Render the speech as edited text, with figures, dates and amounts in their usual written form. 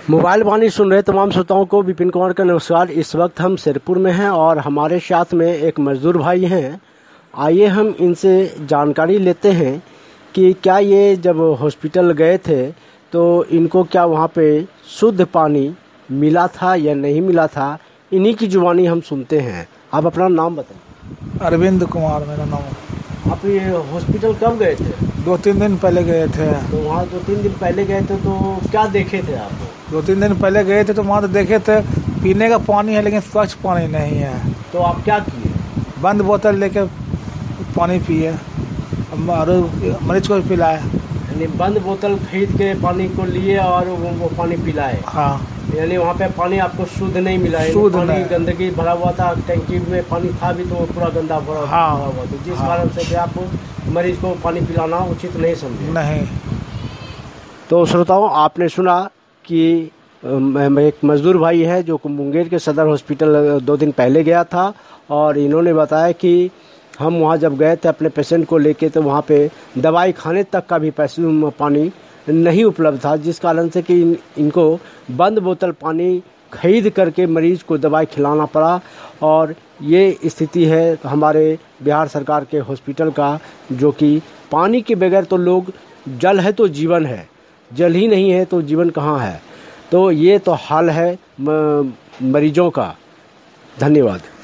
Mobile वाणी सुन रहे तमाम श्रोताओं को विपिन कुमार का नमस्कार। इस वक्त हम सिरपुर में हैं और हमारे साथ में एक मजदूर भाई हैं। आइए हम इनसे जानकारी लेते हैं कि क्या ये जब हॉस्पिटल गए थे तो इनको क्या वहाँ पे शुद्ध पानी मिला था या नहीं मिला था। इन्हीं की जुबानी हम सुनते हैं। आप अपना नाम बताएं। अरविंद कुमार मेरा नाम है। आप ये हॉस्पिटल कब गए थे? 2-3 दिन पहले गए थे। तो वहाँ 2-3 दिन पहले गए थे तो क्या देखे थे आप? 2-3 दिन पहले गए थे तो वहाँ तो देखे थे पीने का पानी है लेकिन स्वच्छ पानी नहीं है। तो आप क्या किए? बंद बोतल लेके पानी पिए और मरीज को पिलाए। यानी बंद बोतल खरीद के पानी को लिए और वो पानी पिलाए। हाँ, यानी वहाँ पे पानी आपको शुद्ध नहीं मिला है। शुद्ध पानी नहीं। गंदगी भरा हुआ था, टंकी में पानी था भी तो पूरा गंदा भरा हुआ था, जिस कारण से भी आप मरीज को पानी पिलाना उचित नहीं समझे। नहीं। तो श्रोताओं, आपने सुना कि एक मजदूर भाई है जो मुंगेर के सदर हॉस्पिटल 2 दिन पहले गया था और इन्होंने बताया कि हम वहाँ जब गए थे अपने पेशेंट को लेके तो वहाँ पे दवाई खाने तक का भी पानी नहीं उपलब्ध था, जिस कारण से कि इनको बंद बोतल पानी खरीद करके मरीज को दवाई खिलाना पड़ा। और ये स्थिति है हमारे बिहार सरकार के हॉस्पिटल का, जो कि पानी के बगैर तो लोग, जल है तो जीवन है, जल ही नहीं है तो जीवन कहाँ है। तो ये तो हाल है मरीजों का। धन्यवाद।